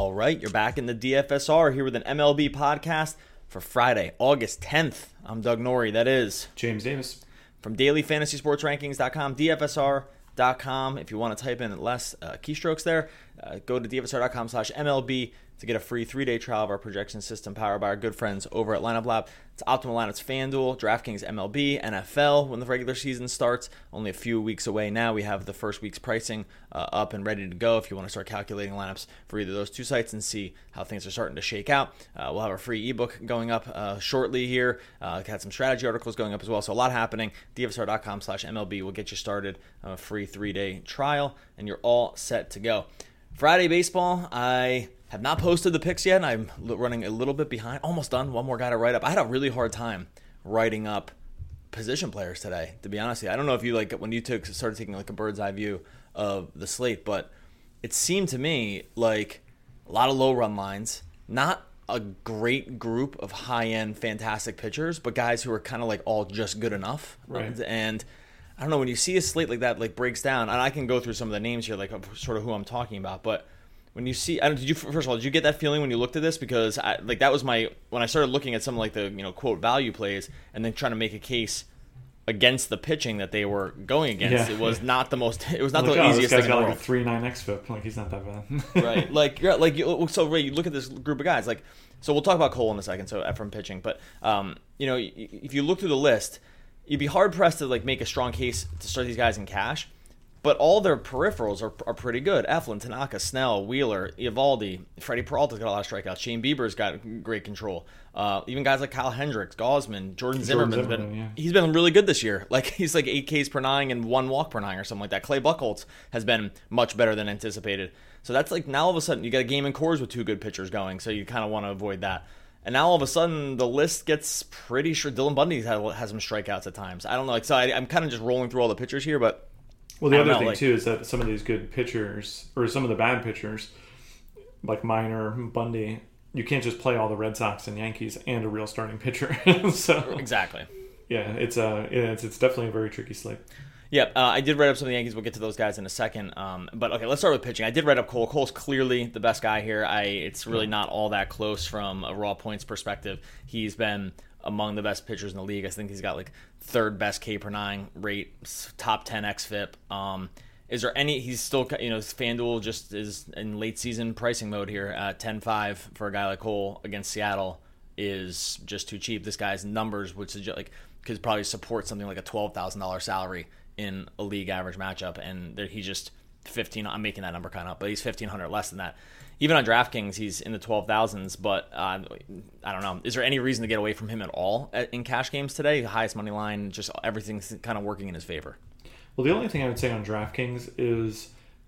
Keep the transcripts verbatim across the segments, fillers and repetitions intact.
All right, you're back in the D F S R here with an M L B podcast for Friday, August tenth. I'm Doug Norrie. That is James Davis from daily fantasy sports rankings dot com, D F S R dot com. If you want to type in less uh, keystrokes there, uh, go to D F S R dot com slash M L B to get a free three-day trial of our projection system powered by our good friends over at Lineup Lab. It's Optimal Lineups, FanDuel, DraftKings, M L B, N F L when the regular season starts. Only a few weeks away now. We have the first week's pricing uh, up and ready to go if you want to start calculating lineups for either of those two sites and see how things are starting to shake out. Uh, we'll have our free ebook going up uh, shortly here. Uh, got some strategy articles going up as well, so a lot happening. D F S R dot com slash M L B will get you started on a free three-day trial, and you're all set to go. Friday baseball, I have not posted the picks yet, and I'm running a little bit behind. Almost done. One more guy to write up. I had a really hard time writing up position players today, to be honest with you. I don't know if you, like, when you took started taking, like, a bird's eye view of the slate, but it seemed to me like a lot of low run lines, not a great group of high-end, fantastic pitchers, but guys who are kind of, like, all just good enough. Right. And I don't know, when you see a slate like that, like, breaks down, and I can go through some of the names here, like, of sort of who I'm talking about, but when you see, I don't, did you first of all, did you get that feeling when you looked at this? Because I, like that was my when I started looking at some like the you know quote value plays and then trying to make a case against the pitching that they were going against. Yeah. It was not the most. It was not like, the oh, easiest this guy's thing got in the like world. a three nine X F I P. Like he's not that bad. Right. Like yeah. Like you, so. Ray, you look at this group of guys. Like so, we'll talk about Cole in a second. So from pitching, but um, you know, if you look through the list, you'd be hard pressed to like make a strong case to start these guys in cash. But all their peripherals are are pretty good. Eflin, Tanaka, Snell, Wheeler, Eovaldi, Freddie Peralta's got a lot of strikeouts. Shane Bieber's got great control. Uh, even guys like Kyle Hendricks, Gausman, Jordan Zimmerman's Jordan Zimmerman, been yeah. he's been really good this year. Like he's like eight Ks per nine and one walk per nine or something like that. Clay Buchholz has been much better than anticipated. So that's like now all of a sudden you got a game in Coors with two good pitchers going. So you kind of want to avoid that. And now all of a sudden the list gets pretty sure Dylan Bundy has, has some strikeouts at times. I don't know. Like so I, I'm kind of just rolling through all the pitchers here, but. Well, the other know, thing, like, too, is that some of these good pitchers, or some of the bad pitchers, like Minor, Bundy, you can't just play all the Red Sox and Yankees and a real starting pitcher. So exactly. Yeah, it's uh, it's it's definitely a very tricky slate. Yeah, uh, I did write up some of the Yankees. We'll get to those guys in a second. Um, but, okay, let's start with pitching. I did write up Cole. Cole's clearly the best guy here. I It's really not all that close from a raw points perspective. He's been among the best pitchers in the league. I think he's got like third best K per nine rate, top ten X F I P. Um, is there any? He's still, you know, FanDuel just is in late season pricing mode here at ten five for a guy like Cole against Seattle is just too cheap. This guy's numbers would suggest like could probably support something like a twelve thousand dollars salary in a league average matchup, and he just fifteen. I'm making that number kind of up, but he's fifteen hundred less than that. Even on DraftKings, he's in the twelve thousands, but uh, I don't know. Is there any reason to get away from him at all in cash games today? The highest money line, just everything's kind of working in his favor. Well, the only thing I would say on DraftKings is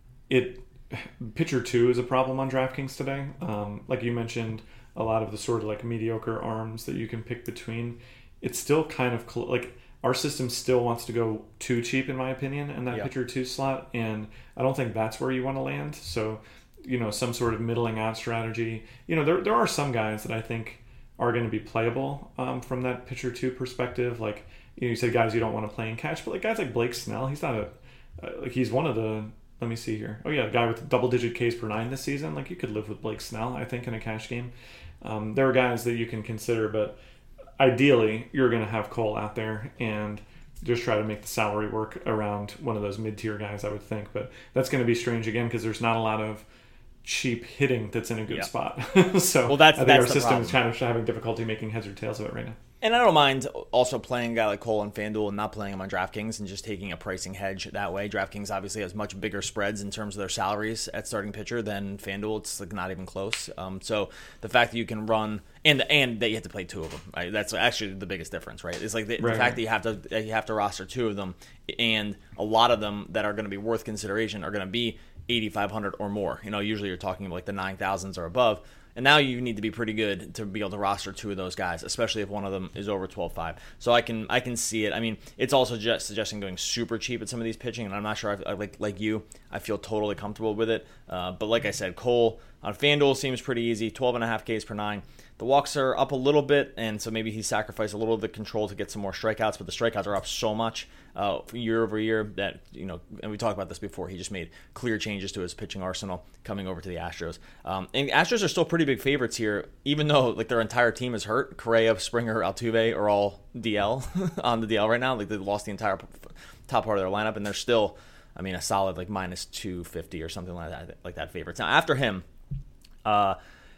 it pitcher two is a problem on DraftKings today. Um, like you mentioned, a lot of the sort of like mediocre arms that you can pick between. It's still kind of cl- like our system still wants to go too cheap, in my opinion, in that yep. pitcher two slot, and I don't think that's where you want to land. So, you know, some sort of middling out strategy. You know, there there are some guys that I think are going to be playable um, from that pitcher two perspective. Like, you know, you said guys you don't want to play in cash, but like guys like Blake Snell, he's not a uh, like he's one of the. Let me see here. Oh yeah, a guy with double digit Ks per nine this season. Like you could live with Blake Snell, I think, in a cash game. Um, there are guys that you can consider, but ideally you're going to have Cole out there and just try to make the salary work around one of those mid-tier guys, I would think. But that's going to be strange again because there's not a lot of cheap hitting that's in a good yeah. spot. So well, that's, I think that's our the system problem. is kind of having difficulty making heads or tails of it right now. And I don't mind also playing a guy like Cole on FanDuel and not playing him on DraftKings and just taking a pricing hedge that way. DraftKings obviously has much bigger spreads in terms of their salaries at starting pitcher than FanDuel. It's like not even close. Um, so the fact that you can run and and that you have to play two of them, right? That's actually the biggest difference, right? It's like the, right, the fact right. that you have to that you have to roster two of them, and a lot of them that are going to be worth consideration are going to be eighty-five hundred or more. You know, usually you're talking like the nine thousands or above. And now you need to be pretty good to be able to roster two of those guys, especially if one of them is over twelve five. So I can I can see it. I mean, it's also just suggesting going super cheap at some of these pitching, and I'm not sure, if, like like you, I feel totally comfortable with it. Uh, but like I said, Cole, On FanDuel, seems pretty easy, twelve and a half Ks per nine. The walks are up a little bit, and so maybe he sacrificed a little of the control to get some more strikeouts, but the strikeouts are up so much uh, year over year that, you know, and we talked about this before, he just made clear changes to his pitching arsenal coming over to the Astros. Um, and Astros are still pretty big favorites here, even though like their entire team is hurt. Correa, Springer, Altuve are all D L on the D L right now. Like they lost the entire top part of their lineup, and they're still, I mean, a solid like minus two fifty or something like that, like that favorites. Now, after him, uh,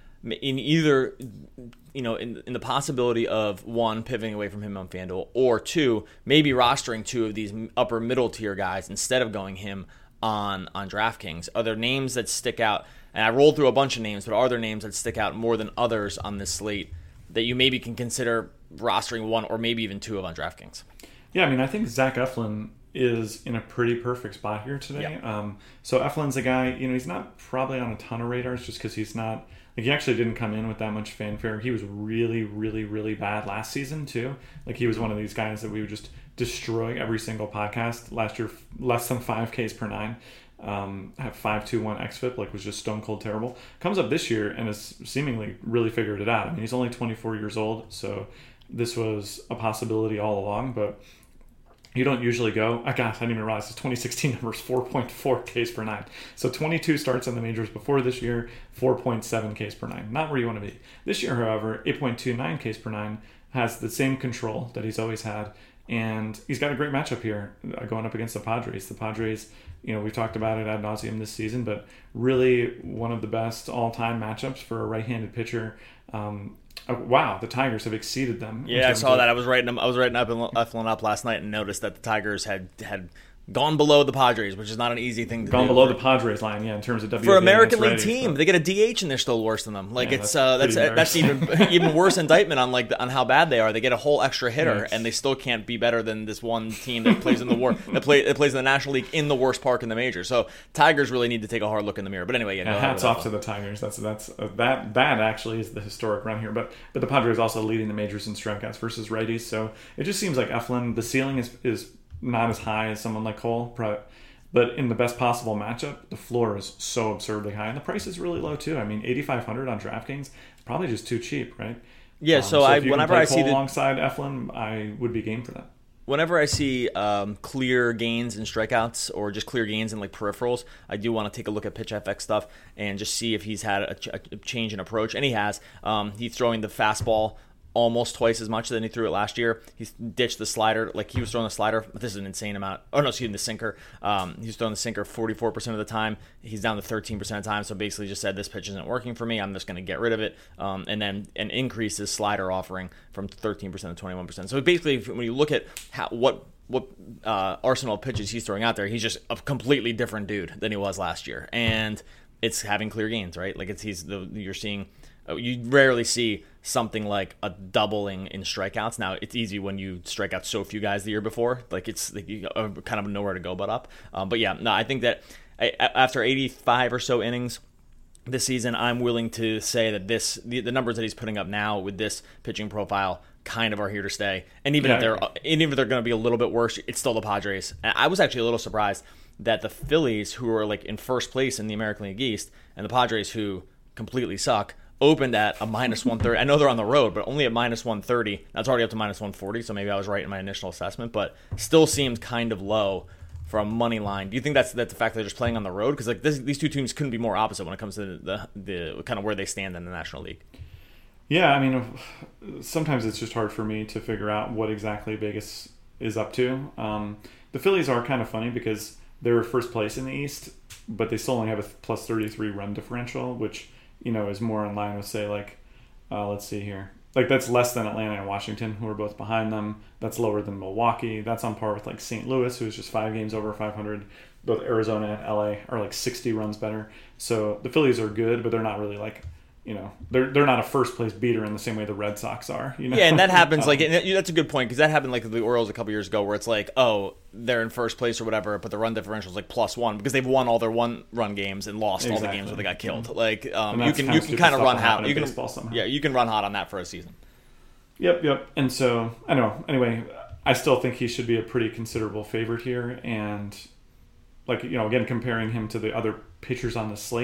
in either, you know, in, in the possibility of one, pivoting away from him on FanDuel, or two, maybe rostering two of these upper middle tier guys instead of going him on, on DraftKings. Are there names that stick out? And I rolled through a bunch of names, but are there names that stick out more than others on this slate that you maybe can consider rostering one or maybe even two of on DraftKings? Yeah, I mean, I think Zach Eflin is in a pretty perfect spot here today. Yep. Um, so Eflin's a guy, you know, he's not probably on a ton of radars just because he's not, like he actually didn't come in with that much fanfare. He was really, really, really bad last season too. Like he was one of these guys that we would just destroy every single podcast. Last year, less than five Ks per nine. Um, have five two one X F I P, like was just stone cold terrible. Comes up this year and has seemingly really figured it out. I mean, he's only twenty-four years old, so this was a possibility all along, but you don't usually go, oh gosh, I didn't even realize his twenty sixteen number is four point four Ks per nine. So twenty-two starts in the majors before this year, four point seven Ks per nine. Not where you want to be. This year, however, eight point two nine Ks per nine, has the same control that he's always had. And he's got a great matchup here uh, going up against the Padres. The Padres, you know, we've talked about it ad nauseum this season, but really one of the best all-time matchups for a right-handed pitcher. Um, uh, wow, the Tigers have exceeded them. Yeah, I saw of, that. I was writing them. I was writing up Eflin up last night and noticed that the Tigers had had gone below the Padres, which is not an easy thing to gone do. Gone below the Padres line, yeah, in terms of W B A. For American League ready, team, so. They get a D H and they're still worse than them. Like yeah, it's that's uh, that's that's even even worse indictment on like the, on how bad they are. They get a whole extra hitter yeah, and they still can't be better than this one team that plays in the war that play that plays in the National League in the worst park in the major. So Tigers really need to take a hard look in the mirror. But anyway, yeah, yeah hats off to the Tigers. That's that's uh, that that actually is the historic run here. But but the Padres also leading the majors in strikeouts versus righties. So it just seems like Eflin, the ceiling is is not as high as someone like Cole. But in the best possible matchup, the floor is so absurdly high. And the price is really low, too. I mean, eighty-five hundred on DraftKings is probably just too cheap, right? Yeah, um, so, so I if you whenever can play I see Cole the... alongside Eflin, I would be game for that. Whenever I see um, clear gains in strikeouts or just clear gains in like peripherals, I do want to take a look at Pitch F X stuff and just see if he's had a, ch- a change in approach. And he has. Um, he's throwing the fastball almost twice as much than he threw it last year. He's ditched the slider. Like he was throwing the slider. This is an insane amount. Oh no, excuse me, the sinker. Um, he's throwing the sinker forty-four percent of the time. He's down to thirteen percent of the time. So basically just said, this pitch isn't working for me. I'm just going to get rid of it. Um, and then and increase his slider offering from thirteen percent to twenty-one percent. So basically when you look at how, what, what uh, arsenal of pitches he's throwing out there, he's just a completely different dude than he was last year. And it's having clear gains, right? Like it's, he's the, you're seeing, you rarely see something like a doubling in strikeouts. Now, it's easy when you strike out so few guys the year before. Like, it's like you kind of nowhere to go but up. Um, but, yeah, no, I think that after eighty-five or so innings this season, I'm willing to say that this the, the numbers that he's putting up now with this pitching profile kind of are here to stay. And even yeah, if they're even if they're going to be a little bit worse, it's still the Padres. And I was actually a little surprised that the Phillies, who are like in first place in the American League East, and the Padres, who completely suck, opened at a minus one thirty. I know they're on the road, but only at minus one thirty. That's already up to minus one forty, so maybe I was right in my initial assessment, but still seemed kind of low for a money line. Do you think that's, that's the fact that they're just playing on the road? Because like this, these two teams couldn't be more opposite when it comes to the, the, the kind of where they stand in the National League. Yeah, I mean, sometimes it's just hard for me to figure out what exactly Vegas is up to. Um, the Phillies are kind of funny because they're first place in the East, but they still only have a plus thirty-three run differential, which, you know, is more in line with, say, like, uh, let's see here. Like, that's less than Atlanta and Washington, who are both behind them. That's lower than Milwaukee. That's on par with, like, Saint Louis, who's just five games over five hundred. Both Arizona and L A are, like, sixty runs better. So the Phillies are good, but they're not really, like, you know, they're they're not a first-place beater in the same way the Red Sox are. You know? Yeah, and that happens, um, like, and that's a good point, because that happened, like, the Orioles a couple years ago, where it's like, oh, they're in first place or whatever, but the run differential is, like, plus one, because they've won all their one-run games and lost exactly. all the games where they got killed. Mm-hmm. Like, um, you can you can kind of run hot. You can, yeah, you can run hot on that for a season. Yep, yep. And so, I don't know. Anyway, I still think he should be a pretty considerable favorite here, and, like, you know, again, comparing him to the other pitchers on the slate,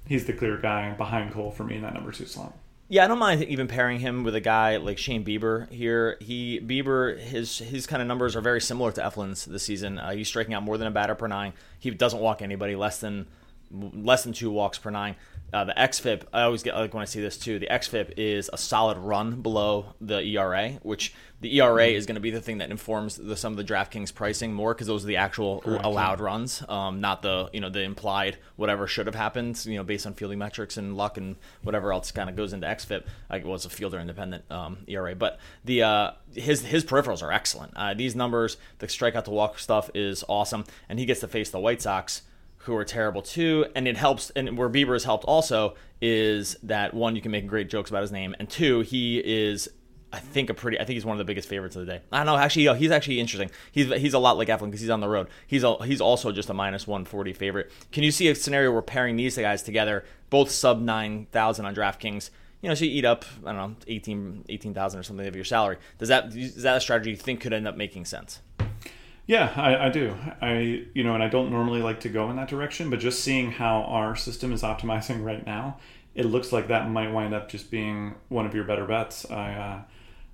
he's the clear guy behind Cole for me in that number two slot. Yeah, I don't mind even pairing him with a guy like Shane Bieber here. He Bieber, his his kind of numbers are very similar to Eflin's this season. Uh, he's striking out more than a batter per nine. He doesn't walk anybody, less than less than two walks per nine. Uh, the X F I P, I always get like when I see this too. The X F I P is a solid run below the E R A, which the E R A is going to be the thing that informs the, some of the DraftKings pricing more, because those are the actual Correct, allowed yeah. runs, um, not the you know the implied whatever should have happened, you know, based on fielding metrics and luck and whatever else kind of goes into X F I P. Like, well, it's a fielder independent um, E R A, but the uh, his his peripherals are excellent. Uh, these numbers, the strikeout to walk stuff is awesome, and he gets to face the White Sox, who are terrible too, and it helps. And where Bieber has helped also is that, one, you can make great jokes about his name, and two, he is, I think, a pretty. I think he's one of the biggest favorites of the day. I don't know. Actually, he's actually interesting. He's he's a lot like Eflin because he's on the road. He's a, he's also just a minus one forty favorite. Can you see a scenario where pairing these guys together, both sub nine thousand on DraftKings? You know, so you eat up, I don't know, eighteen eighteen thousand or something of your salary. Does that is that a strategy you think could end up making sense? Yeah, I, I do. I you know, and I don't normally like to go in that direction, but just seeing how our system is optimizing right now, it looks like that might wind up just being one of your better bets. I uh,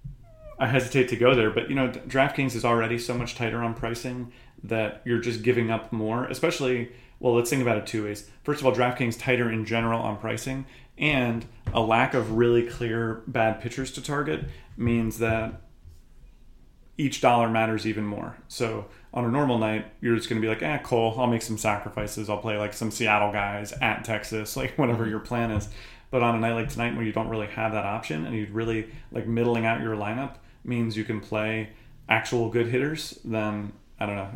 I hesitate to go there, but you know, DraftKings is already so much tighter on pricing that you're just giving up more. Especially, well, let's think about it two ways. First of all, DraftKings tighter in general on pricing, and a lack of really clear bad pitchers to target means that each dollar matters even more. So on a normal night, you're just going to be like, eh, Cole, I'll make some sacrifices. I'll play like some Seattle guys at Texas, like whatever your plan is. But on a night like tonight where you don't really have that option, and you'd really like middling out your lineup means you can play actual good hitters, then I don't know.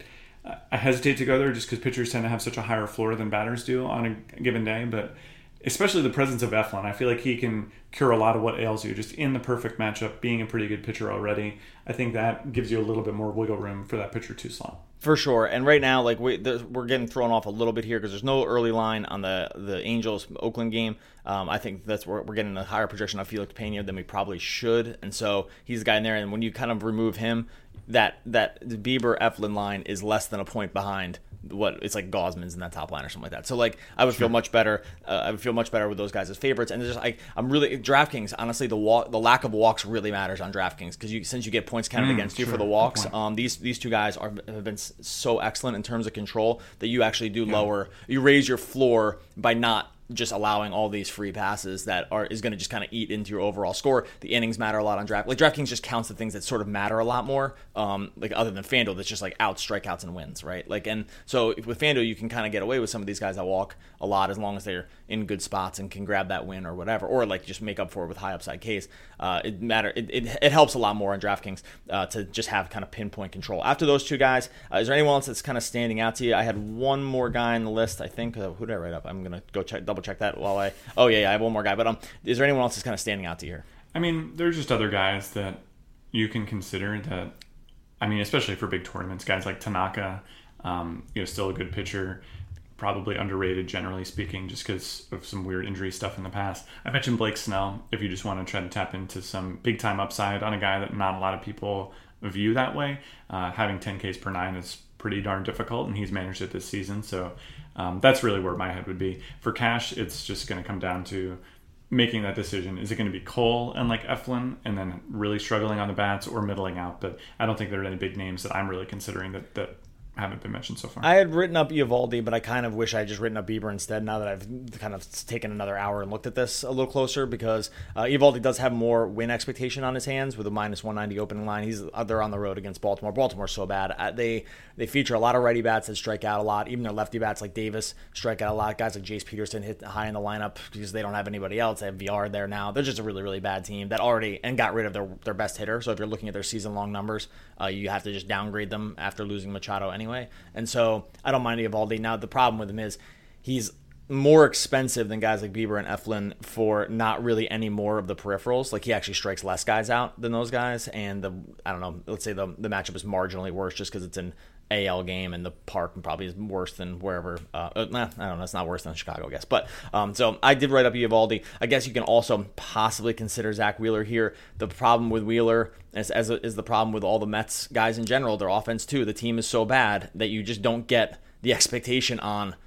I, I hesitate to go there just because pitchers tend to have such a higher floor than batters do on a given day. But especially the presence of Eflin, I feel like he can cure a lot of what ails you just in the perfect matchup, being a pretty good pitcher already. I think that gives you a little bit more wiggle room for that pitcher two slot. For sure. And right now, like we, the, we're getting thrown off a little bit here because there's no early line on the, the Angels Oakland game. Um, I think that's where we're getting a higher projection of Felix Pena than we probably should. And so he's the guy in there. And when you kind of remove him, that that Bieber Eflin line is less than a point behind what it's like Gosman's in that top line or something like that. So like I would feel much better. Uh, I would feel much better with those guys as favorites. And just like I'm really DraftKings. Honestly, the walk, the lack of walks really matters on DraftKings because you since you get points counted mm, against you sure. for the walks. Um, these these two guys are have been so excellent in terms of control that you actually do yeah. lower. You raise your floor by not just allowing all these free passes that are is going to just kind of eat into your overall score. The innings matter a lot on draft. Like DraftKings just counts the things that sort of matter a lot more. Um, like other than FanDuel, that's just like outs, strikeouts, and wins, right? Like and so with FanDuel, you can kind of get away with some of these guys that walk a lot as long as they're in good spots and can grab that win or whatever, or like just make up for it with high upside case. Uh, it matter. It, it it helps a lot more on DraftKings uh, to just have kind of pinpoint control. After those two guys, uh, is there anyone else that's kind of standing out to you? I had one more guy on the list. I think uh, who did I write up? I'm gonna go check double check that while I. Oh yeah, yeah, I have one more guy. But um, is there anyone else that's kind of standing out to you here? I mean, there's just other guys that you can consider that. I mean, especially for big tournaments, guys like Tanaka, um, you know, still a good pitcher. Probably underrated, generally speaking, just because of some weird injury stuff in the past. I mentioned Blake Snell, if you just want to try to tap into some big-time upside on a guy that not a lot of people view that way. Uh, having ten Ks per nine is pretty darn difficult, and he's managed it this season. So um, that's really where my head would be. For cash, it's just going to come down to making that decision. Is it going to be Cole and like Eflin, and then really struggling on the bats, or middling out? But I don't think there are any big names that I'm really considering that that haven't been mentioned so far. I had written up Eovaldi, but I kind of wish I had just written up Bieber instead now that I've kind of taken another hour and looked at this a little closer, because uh, Eovaldi does have more win expectation on his hands with a minus one ninety opening line. He's They're on the road against Baltimore. Baltimore's so bad. Uh, they they feature a lot of righty bats that strike out a lot. Even their lefty bats like Davis strike out a lot. Guys like Jace Peterson hit high in the lineup because they don't have anybody else. They have V R there now. They're just a really, really bad team that already and got rid of their, their best hitter. So if you're looking at their season-long numbers, uh, you have to just downgrade them after losing Machado anyway. And so So I don't mind Eovaldi. Now, the problem with him is he's more expensive than guys like Bieber and Eflin for not really any more of the peripherals. Like, he actually strikes less guys out than those guys. And, the I don't know, let's say the, the matchup is marginally worse just because it's an A L game and the park probably is worse than wherever. Uh, nah, I don't know. It's not worse than Chicago, I guess. But um, so I did write up Eovaldi. I guess you can also possibly consider Zach Wheeler here. The problem with Wheeler is, as is the problem with all the Mets guys in general. Their offense too. The team is so bad that you just don't get the expectation on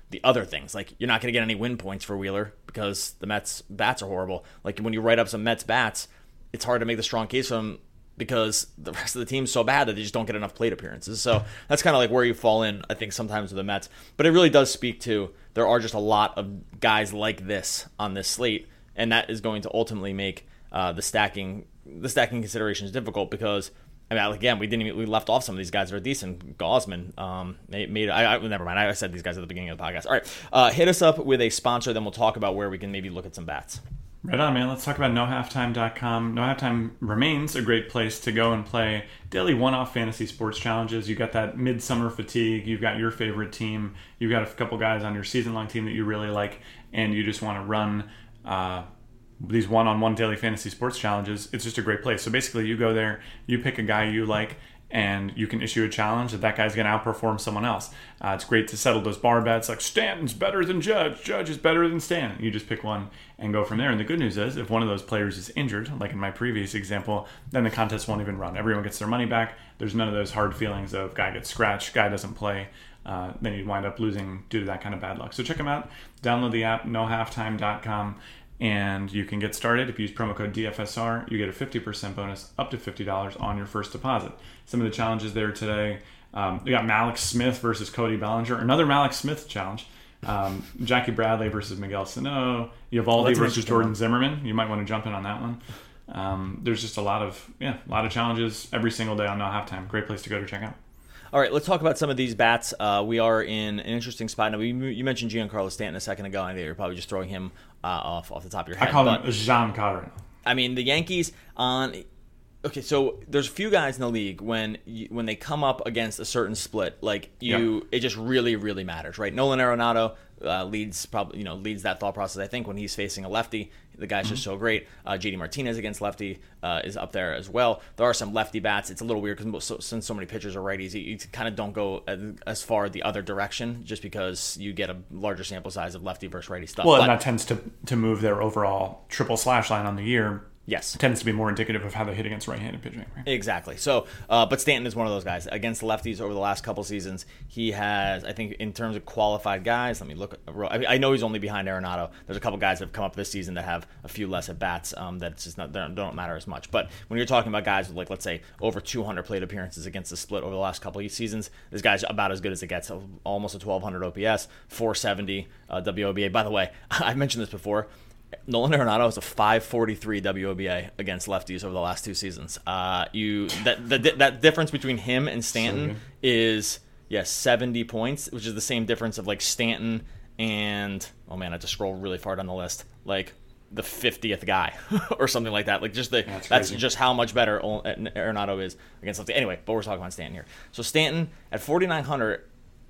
the other things. Like, you're not going to get any win points for Wheeler because the Mets bats are horrible. Like, when you write up some Mets bats, it's hard to make the strong case for them because the rest of the team's so bad that they just don't get enough plate appearances. So that's kind of like where you fall in, I think, sometimes with the Mets. But it really does speak to there are just a lot of guys like this on this slate, and that is going to ultimately make uh, the stacking the stacking considerations difficult because, I mean, again, we didn't even, we left off some of these guys that are decent. Gaussman um, made, made I, I never mind. I said these guys at the beginning of the podcast. All right, uh, hit us up with a sponsor, then we'll talk about where we can maybe look at some bats. Right on, man. Let's talk about no halftime dot com. No Halftime remains a great place to go and play daily one-off fantasy sports challenges. You got that midsummer fatigue. You've got your favorite team. You've got a couple guys on your season-long team that you really like, and you just want to run uh, these one-on-one daily fantasy sports challenges. It's just a great place. So basically, you go there, you pick a guy you like, and you can issue a challenge that that guy's going to outperform someone else. Uh, it's great to settle those bar bets like Stanton's better than Judge, Judge is better than Stanton. You just pick one and go from there. And the good news is if one of those players is injured, like in my previous example, then the contest won't even run. Everyone gets their money back. There's none of those hard feelings of guy gets scratched, guy doesn't play. Uh, then you'd wind up losing due to that kind of bad luck. So check them out. Download the app, no halftime dot com. And you can get started. If you use promo code D F S R, you get a fifty percent bonus up to fifty dollars on your first deposit. Some of the challenges there today, um, we got Malik Smith versus Cody Bellinger. Another Malik Smith challenge. Um, Jackie Bradley versus Miguel Sano. Eovaldi versus Jordan Zimmerman. You might want to jump in on that one. Um, there's just a lot of yeah, a lot of challenges every single day on No Halftime. Great place to go to check out. All right, let's talk about some of these bats. Uh, we are in an interesting spot. Now, we, you mentioned Giancarlo Stanton a second ago. I think you're probably just throwing him uh, off off the top of your head. I call but, him Giancarlo. I mean, the Yankees on. Okay, so there's a few guys in the league when you, when they come up against a certain split, like you, yep. it just really, really matters, right? Nolan Arenado uh, leads probably you know leads that thought process. I think when he's facing a lefty, the guy's mm-hmm. just so great. Uh, J D Martinez against lefty uh, is up there as well. There are some lefty bats. It's a little weird because so, since so many pitchers are righties, you, you kind of don't go as, as far the other direction just because you get a larger sample size of lefty versus righty stuff. Well, but, and that tends to to move their overall triple slash line on the year. Yes. Tends to be more indicative of how they hit against right-handed pitching. Right? Exactly. So, uh, but Stanton is one of those guys. Against lefties over the last couple seasons, he has, I think, in terms of qualified guys, let me look. I know he's only behind Arenado. There's a couple guys that have come up this season that have a few less at-bats um, that just not, they don't matter as much. But when you're talking about guys with, like, let's say, over two hundred plate appearances against the split over the last couple of seasons, this guy's about as good as it gets. Almost a twelve hundred O P S, four seventy uh, W O B A. By the way, I've mentioned this before. Nolan Arenado has a five forty-three W O B A against lefties over the last two seasons. Uh, you that the, that difference between him and Stanton so is yes seventy points, which is the same difference of like Stanton and oh man, I just scrolled really far down the list, like the fiftieth guy or something like that. Like just the that's, that's just how much better Arenado is against lefties. Anyway, but we're talking about Stanton here. So Stanton at forty-nine hundred.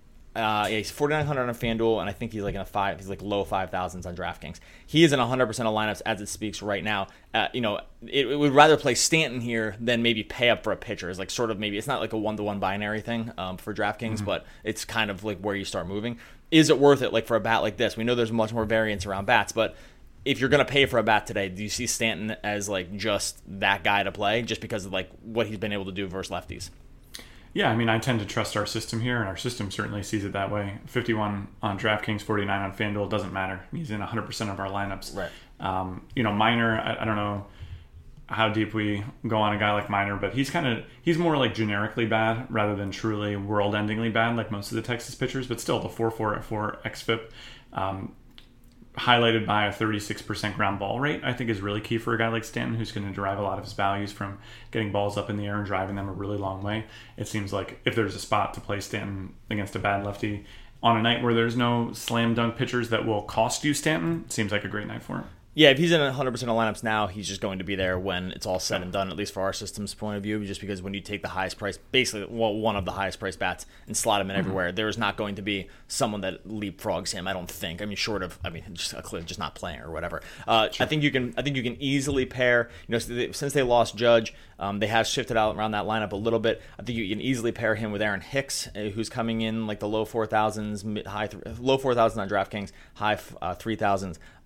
Uh, yeah, he's forty-nine hundred on FanDuel, and I think he's like in a five. He's like low five thousands on DraftKings. He is in one hundred percent of lineups as it speaks right now. Uh, you know, it, it would rather play Stanton here than maybe pay up for a pitcher. It's like sort of maybe it's not like a one to one binary thing um, for DraftKings, mm-hmm. but it's kind of like where you start moving. Is it worth it? Like for a bat like this, we know there's much more variance around bats, but if you're gonna pay for a bat today, do you see Stanton as like just that guy to play, just because of like what he's been able to do versus lefties? Yeah, I mean, I tend to trust our system here, and our system certainly sees it that way. fifty-one on DraftKings, forty-nine on FanDuel, doesn't matter. He's in one hundred percent of our lineups. Right. Um, you know, Minor, I, I don't know how deep we go on a guy like Minor, but he's kind of, he's more like generically bad rather than truly world-endingly bad like most of the Texas pitchers, but still the four point four at four xFIP, um, highlighted by a thirty-six percent ground ball rate, I think is really key for a guy like Stanton, who's going to derive a lot of his values from getting balls up in the air and driving them a really long way. It seems like if there's a spot to play Stanton against a bad lefty on a night where there's no slam dunk pitchers that will cost you Stanton, it seems like a great night for him. Yeah, if he's in one hundred percent of lineups now, he's just going to be there when it's all said and done, at least for our system's point of view, just because when you take the highest price, basically well, one of the highest price bats and slot him in mm-hmm. everywhere, there is not going to be someone that leapfrogs him, I don't think. I mean, short of, I mean, just a clear, just not playing or whatever. Uh, sure. I think you can I think you can easily pair, you know, since they lost Judge, um, they have shifted out around that lineup a little bit. I think you can easily pair him with Aaron Hicks, uh, who's coming in like the low four thousands, high th- low four thousands on DraftKings, high uh, three thousands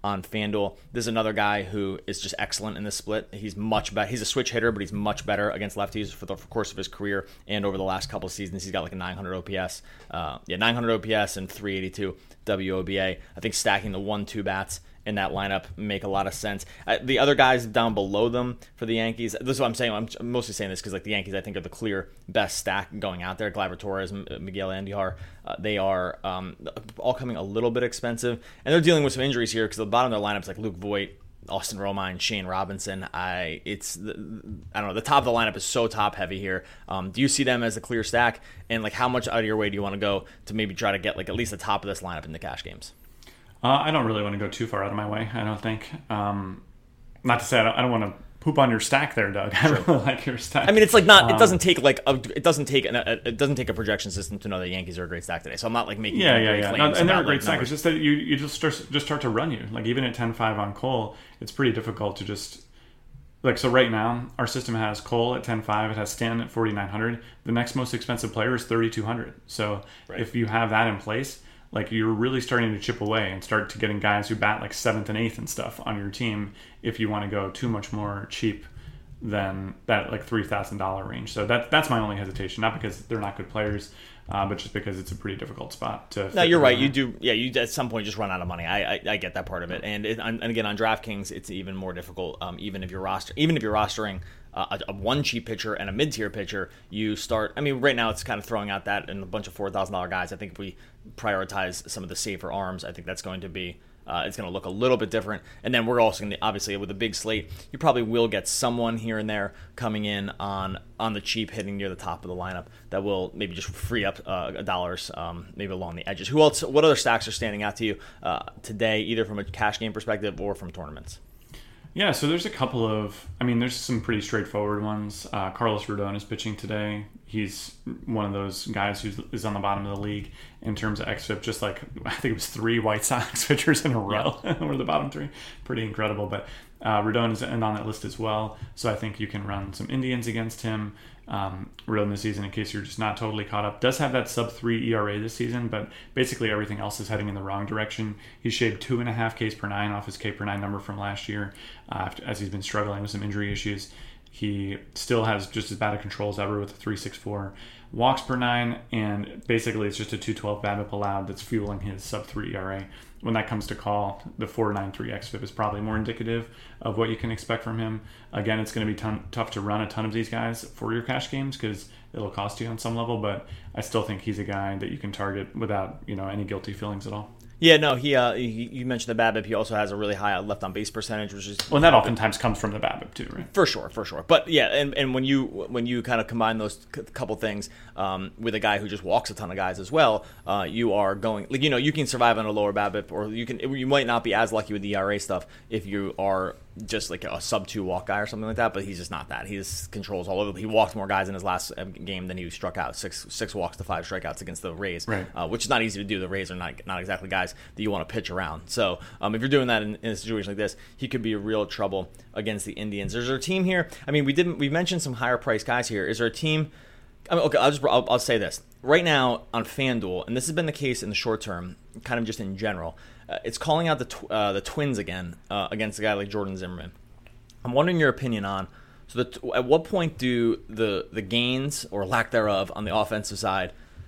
on FanDuel. This is another guy who is just excellent in this split. He's much better. He's a switch hitter, but he's much better against lefties for the course of his career and over the last couple of seasons. He's got like a nine hundred O P S. Uh, yeah, nine hundred O P S and three eighty-two W O B A. I think stacking the one two bats in that lineup make a lot of sense. Uh, the other guys down below them for the Yankees, this is what I'm saying. I'm mostly saying this because like the Yankees, I think, are the clear best stack going out there. Gleyber Torres, Miguel Andujar, uh, they are um, all coming a little bit expensive, and they're dealing with some injuries here because the bottom of their lineups like Luke Voit, Austin Romine, Shane Robinson. I it's I don't know. The top of the lineup is so top heavy here. Um, do you see them as a clear stack? And like how much out of your way do you want to go to maybe try to get like at least the top of this lineup in the cash games? Uh, I don't really want to go too far out of my way, I don't think. Um, not to say I don't, I don't want to poop on your stack there, Doug. I really like your stack. I mean, it's like not. Um, it doesn't take like a, it doesn't take an, a, it doesn't take a projection system to know the Yankees are a great stack today. So I'm not like making yeah, any yeah, great yeah. claims No, and they're a about, great like, stack. numbers. It's just that you you just start just start to run you. Like even at ten five on Cole, it's pretty difficult to just like. So right now, our system has Cole at ten five. It has Stanton at forty-nine hundred. The next most expensive player is thirty-two hundred. So Right. if you have that in place, like you're really starting to chip away and start to getting guys who bat like seventh and eighth and stuff on your team if you want to go too much more cheap than that like three thousand dollars range. So that, that's my only hesitation, not because they're not good players, uh, but just because it's a pretty difficult spot to No, fit you're them right. in. You do, yeah. You at some point just run out of money. I I, I get that part of it, and it, and again on DraftKings, it's even more difficult. Um, even if you're roster, even if you're rostering uh, a, a one cheap pitcher and a mid tier pitcher, you start. I mean, right now it's kind of throwing out that and a bunch of four thousand dollar guys. I think if we prioritize some of the safer arms, I think that's going to be. Uh, it's going to look a little bit different. And then we're also going to, obviously, with a big slate, you probably will get someone here and there coming in on on the cheap, hitting near the top of the lineup that will maybe just free up uh, dollars, um, maybe along the edges. Who else? What other stacks are standing out to you uh, today, either from a cash game perspective or from tournaments? Yeah, so there's a couple of, I mean, there's some pretty straightforward ones. Uh, Carlos Rodon is pitching today. He's one of those guys who is on the bottom of the league in terms of X F I P, just like, I think it was three White Sox pitchers in a row were the bottom three. Pretty incredible, but uh, Rodon is on that list as well, so I think you can run some Indians against him. Um, Rodon this season, in case you're just not totally caught up, does have that sub three E R A this season, but basically everything else is heading in the wrong direction. He's shaved two and a half Ks per nine off his K per nine number from last year, uh, after, as he's been struggling with some injury issues. He still has just as bad a control as ever with a three sixty-four walks per nine, and basically it's just a two twelve BABIP allowed that's fueling his sub three E R A. When that comes to call, the four ninety-three X F I P is probably more indicative of what you can expect from him. Again, it's going to be ton- tough to run a ton of these guys for your cash games because it'll cost you on some level, but I still think he's a guy that you can target without, you know, any guilty feelings at all. Yeah, no, he, uh, he you mentioned the BABIP. He also has a really high left on base percentage, which is well, and that oftentimes comes from the BABIP too, right? For sure, for sure. But yeah, and, and when you when you kind of combine those c- couple things um, with a guy who just walks a ton of guys as well, uh, you are going like you know you can survive on a lower BABIP, or you can you might not be as lucky with the E R A stuff if you are just like a sub two walk guy or something like that. But he's just not that. He just controls all over. He walked more guys in his last game than he struck out. Six six walks to five strikeouts against the Rays, right. uh, which is not easy to do. The Rays are not not exactly guys that you want to pitch around. So um, if you're doing that in, in a situation like this, he could be a real trouble against the Indians. There's a team here. I mean, we didn't. We mentioned some higher priced guys here. Is there a team? I mean, okay, I'll just I'll, I'll say this right now on FanDuel, and this has been the case in the short term, kind of just in general. Uh, it's calling out the tw- uh, the Twins again uh, against a guy like Jordan Zimmerman. I'm wondering your opinion on. So, the, at what point do the the gains or lack thereof on the offensive side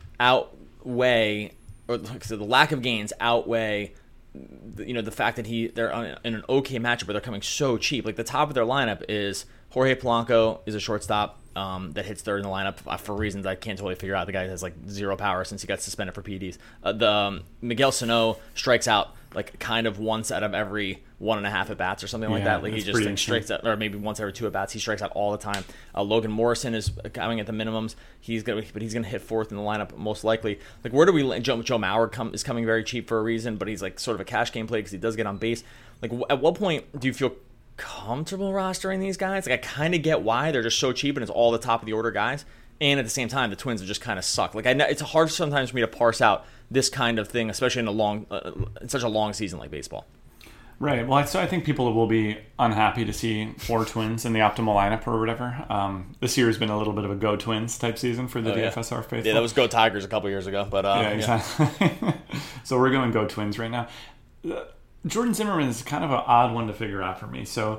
outweigh, or so the lack of gains outweigh, you know, the fact that he they're in an okay matchup, but they're coming so cheap. Like the top of their lineup is Jorge Polanco is a shortstop um, that hits third in the lineup uh, for reasons I can't totally figure out. The guy has like zero power since he got suspended for P Ds. Uh, the um, Miguel Sano strikes out like kind of once out of every one and a half at bats or something like Yeah, that. Like he that's just pretty like, strikes out, or maybe once every two at bats. He strikes out all the time. Uh, Logan Morrison is coming at the minimums. He's gonna, but he's gonna hit fourth in the lineup most likely. Like where do we? Joe, Joe Mauer come, is coming very cheap for a reason, but he's like sort of a cash game play because he does get on base. Like w- at what point do you feel comfortable rostering these guys? Like I kind of get why they're just so cheap and it's all the top of the order guys. And at the same time, the Twins have just kind of suck. Like I know it's hard sometimes for me to parse out this kind of thing, especially in a long, uh, in such a long season like baseball. Right. Well, so I think people will be unhappy to see four Twins in the optimal lineup or whatever. Um, this year has been a little bit of a go Twins type season for the oh, D yeah. F S R faithful. Yeah, that was go Tigers a couple years ago, but uh, yeah, exactly. Yeah. So we're going go Twins right now. Jordan Zimmermann is kind of an odd one to figure out for me. So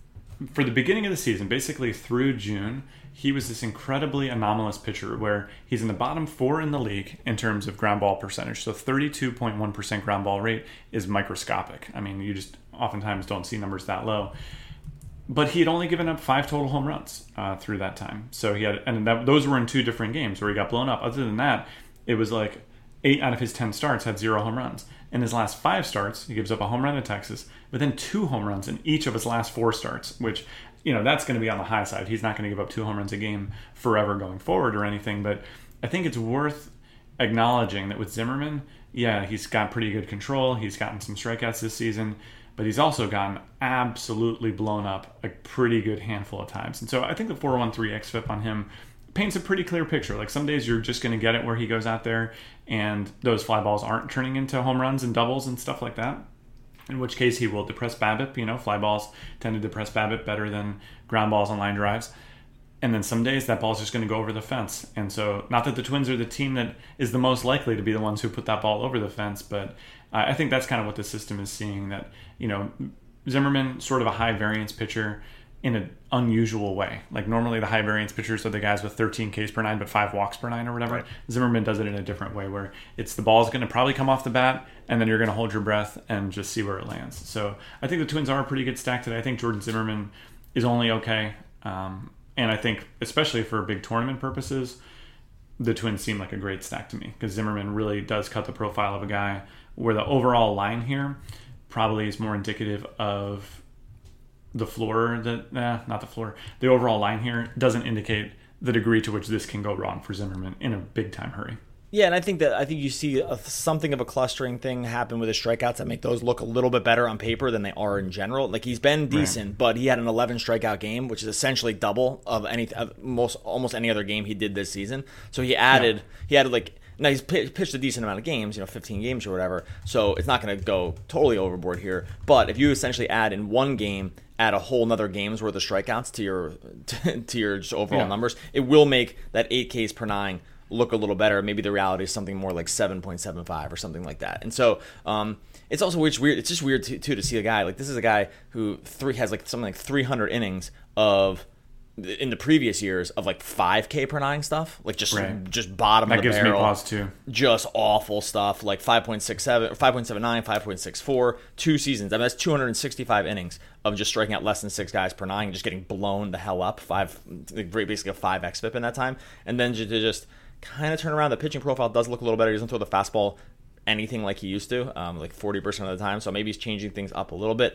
for the beginning of the season, basically through June, he was this incredibly anomalous pitcher where he's in the bottom four in the league in terms of ground ball percentage. So thirty-two point one percent ground ball rate is microscopic. I mean, you just oftentimes don't see numbers that low. But he had only given up five total home runs uh, through that time. So he had, and that, those were in two different games where he got blown up. Other than that, it was like eight out of his ten starts had zero home runs. In his last five starts, he gives up a home run to Texas, but then two home runs in each of his last four starts, which, you know, that's going to be on the high side. He's not going to give up two home runs a game forever going forward or anything. But I think it's worth acknowledging that with Zimmermann, yeah, he's got pretty good control. He's gotten some strikeouts this season, but he's also gotten absolutely blown up a pretty good handful of times. And so I think the four one three xFIP on him paints a pretty clear picture. Like some days you're just going to get it where he goes out there and those fly balls aren't turning into home runs and doubles and stuff like that, in which case he will depress BABIP. You know, fly balls tend to depress BABIP better than ground balls on line drives. And then some days that ball's just going to go over the fence. And so not that the Twins are the team that is the most likely to be the ones who put that ball over the fence, but I think that's kind of what the system is seeing, that, you know, Zimmermann, sort of a high variance pitcher in an unusual way. Like normally the high variance pitchers are the guys with thirteen Ks per nine but five walks per nine or whatever. Right. Zimmermann does it in a different way where it's the ball's going to probably come off the bat and then you're going to hold your breath and just see where it lands. So I think the Twins are a pretty good stack today. I think Jordan Zimmermann is only okay. Um, and I think especially for big tournament purposes, the Twins seem like a great stack to me because Zimmermann really does cut the profile of a guy where the overall line here probably is more indicative of the floor that, nah, not the floor. The overall line here doesn't indicate the degree to which this can go wrong for Zimmermann in a big time hurry. Yeah, and I think that I think you see a, something of a clustering thing happen with his strikeouts that make those look a little bit better on paper than they are in general. Like he's been decent, right, but he had an eleven strikeout game, which is essentially double of any of most almost any other game he did this season. So he added yeah. he added like. Now, he's pitched a decent amount of games, you know, fifteen games or whatever, so it's not going to go totally overboard here. But if you essentially add in one game, add a whole nother game's worth of strikeouts to your to, to your just overall yeah. numbers, it will make that eight Ks per nine look a little better. Maybe the reality is something more like seven point seven five or something like that. And so um, it's also weird, weird. It's just weird, too, too, to see a guy, like this is a guy who three has like something like three hundred innings of in the previous years of like five K per nine stuff, like just right. just bottom that of the gives barrel. Me pause too. Just awful stuff, like five point six seven or five point seven nine, five point six four, two seasons. I mean, that's two hundred sixty-five innings of just striking out less than six guys per nine, just getting blown the hell up. Five, basically a five xFIP in that time, and then to just kind of turn around. The pitching profile does look a little better. He doesn't throw the fastball anything like he used to, um, like forty percent of the time. So maybe he's changing things up a little bit.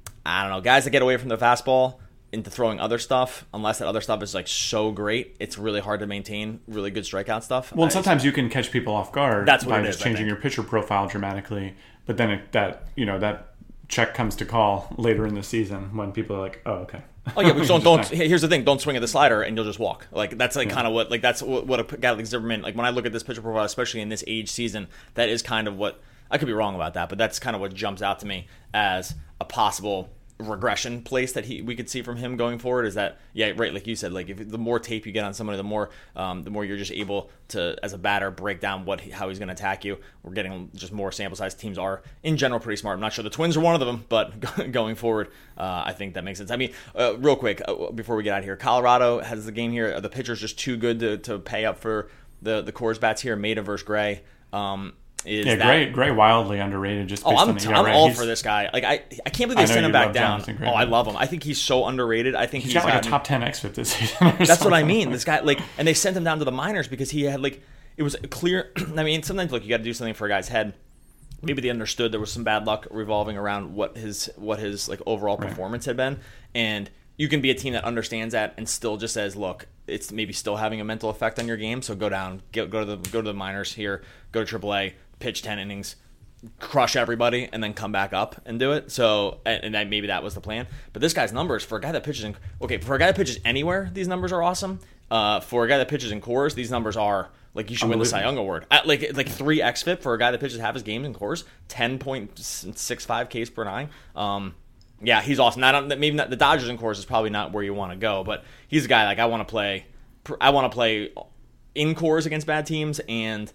I don't know, guys that get away from the fastball into throwing other stuff, unless that other stuff is like so great, it's really hard to maintain really good strikeout stuff. Well, and sometimes you can catch people off guard That's what by it just is, changing your pitcher profile dramatically, but then it, that you know that check comes to call later in the season when people are like, oh, okay. Oh yeah, but don't don't. Here's the thing: don't swing at the slider, and you'll just walk. Like that's like yeah. kind of what like that's what, what a guy like Zimmermann. Like when I look at this pitcher profile, especially in this age season, that is kind of what I could be wrong about that, but that's kind of what jumps out to me as a possible regression place that he we could see from him going forward. Is that yeah right like you said, like if the more tape you get on somebody, the more um, the more you're just able to as a batter break down what he, how he's going to attack you. We're getting just more sample size. Teams are in general pretty smart. I'm not sure the Twins are one of them, but going forward uh, I think that makes sense. I mean uh, real quick uh, before we get out of here, Colorado has the game here. The pitcher's just too good to, to pay up for the the Coors bats here. Maeda versus Gray. um Is yeah, that, Gray, Gray wildly underrated. Just oh, I'm, on the, I'm right. all he's, for this guy. Like I, I can't believe they sent him back down. Oh, I love him. I think he's so underrated. I think he's, he's got like gotten, a top ten xFIP this season. That's something. what I mean. This guy, like, and they sent him down to the minors because he had like it was clear. I mean, sometimes look, you got to do something for a guy's head. Maybe they understood there was some bad luck revolving around what his what his like overall performance right. had been, and you can be a team that understands that and still just says, look, it's maybe still having a mental effect on your game. So go down, get, go to the go to the minors here, go to triple A, pitch ten innings, crush everybody, and then come back up and do it. So, and, and that, maybe that was the plan. But this guy's numbers for a guy that pitches in okay, for a guy that pitches anywhere, these numbers are awesome. Uh, for a guy that pitches in Coors, these numbers are like you should win the Cy Young Award. At like like three xFIP for a guy that pitches half his games in Coors, ten point six five Ks per nine. Um, yeah, he's awesome. Not maybe not the Dodgers in Coors is probably not where you want to go, but he's a guy like I want to play. I want to play in Coors against bad teams and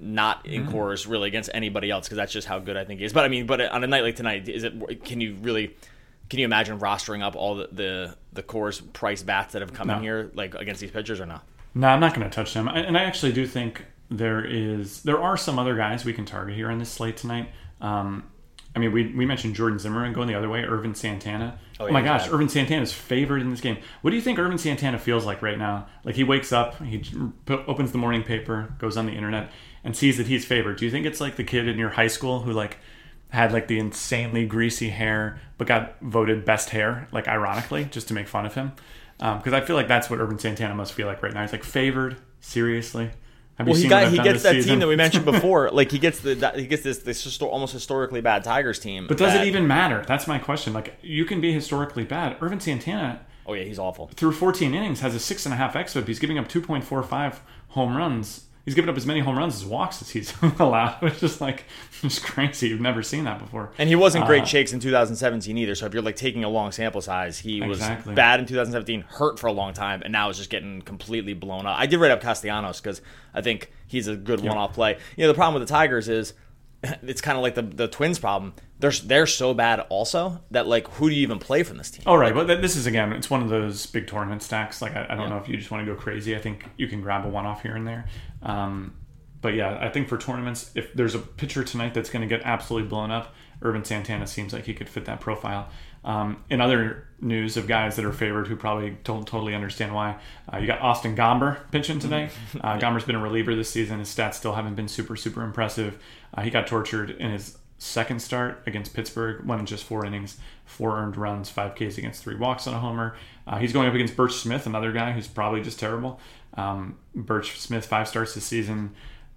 not in mm-hmm. Coors really against anybody else because that's just how good I think he is. But I mean, but on a night like tonight, is it? Can you really? Can you imagine rostering up all the the, the Coors price bats that have come no. in here like against these pitchers or not? No, I'm not going to touch them. And I actually do think there is there are some other guys we can target here on this slate tonight. Um, I mean, we we mentioned Jordan Zimmermann going the other way, Irvin Santana. Oh, yeah, oh my gosh, bad. Irvin Santana is favored in this game. What do you think Irvin Santana feels like right now? Like he wakes up, he opens the morning paper, goes on the internet, and sees that he's favored. Do you think it's like the kid in your high school who like had like the insanely greasy hair, but got voted best hair, like ironically, just to make fun of him? Because um, I feel like that's what Irvin Santana must feel like right now. He's like favored, seriously. Have well, you he seen got he gets that season? team that we mentioned before. Like he gets the that, he gets this this histo- almost historically bad Tigers team. But does that, it even matter? That's my question. Like you can be historically bad. Irvin Santana. Oh yeah, he's awful. Through fourteen innings, has a six and a half xFIP. He's giving up two point four five home runs. He's given up as many home runs as walks as he's allowed. It's just like, it's crazy. You've never seen that before. And he wasn't great uh, shakes in two thousand seventeen either. So if you're like taking a long sample size, he exactly. was bad in two thousand seventeen, hurt for a long time, and now is just getting completely blown up. I did write up Castellanos because I think he's a good yeah. one-off play. You know, the problem with the Tigers is it's kind of like the the Twins problem. They're they're so bad also that like who do you even play from this team? Oh right, but this is again, it's one of those big tournament stacks. Like I, I don't yeah. know if you just want to go crazy. I think you can grab a one-off here and there. Um, But yeah, I think for tournaments, if there's a pitcher tonight that's going to get absolutely blown up, Irvin Santana seems like he could fit that profile. Um, in other news of guys that are favored who probably don't totally understand why, uh, you got Austin Gomber pitching today. Uh, Gomber's been a reliever this season. His stats still haven't been super, super impressive. Uh, he got tortured in his second start against Pittsburgh, went in just four innings, four earned runs, five Ks against three walks on a homer. Uh, he's going up against Birch Smith, another guy who's probably just terrible. Um, Birch Smith, five starts this season,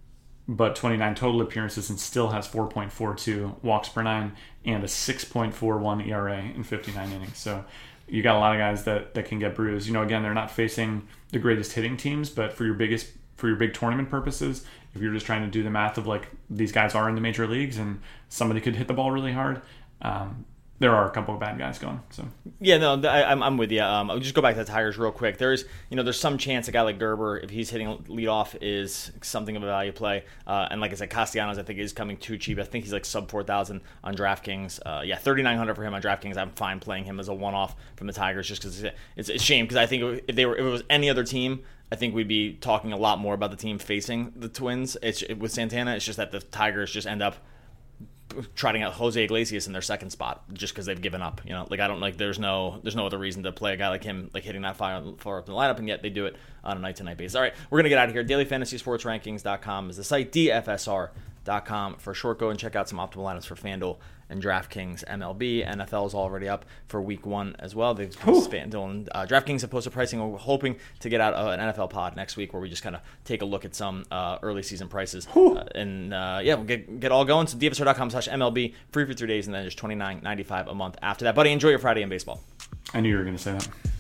but twenty-nine total appearances and still has four point four two walks per nine and a six point four one E R A in fifty-nine innings. So you got a lot of guys that, that can get bruised. You know, again, they're not facing the greatest hitting teams, but for your biggest for your big tournament purposes, if you're just trying to do the math of like these guys are in the major leagues and somebody could hit the ball really hard, um, there are a couple of bad guys going. So yeah, no, I, I'm I'm with you. Um, I'll just go back to the Tigers real quick. There's you know there's some chance a guy like Gerber, if he's hitting leadoff, is something of a value play. Uh, and like I said, Castellanos I think is coming too cheap. I think he's like sub four thousand on DraftKings. Uh, yeah, thirty-nine hundred for him on DraftKings. I'm fine playing him as a one off from the Tigers just because it's, it's a shame because I think if they were if it was any other team, I think we'd be talking a lot more about the team facing the Twins. It's it, with Santana. It's just that the Tigers just end up trotting out Jose Iglesias in their second spot just because they've given up. You know, like I don't like. There's no there's no other reason to play a guy like him like hitting that far far up in the lineup, and yet they do it on a night to night basis. All right, we're gonna get out of here. Daily Fantasy Sports Rankings dot com is the site. D F S R dot com for a short. Go and check out some optimal lineups for FanDuel and DraftKings. M L B, N F L is already up for Week One as well. They've FanDuel and uh, DraftKings have posted pricing. We're hoping to get out uh, an N F L pod next week where we just kind of take a look at some uh, early season prices. Uh, and uh, yeah, we'll get get all going. So D F S R dot com slash M L B, free for three days, and then just twenty-nine ninety-five a month after that. Buddy, enjoy your Friday in baseball. I knew you were going to say that.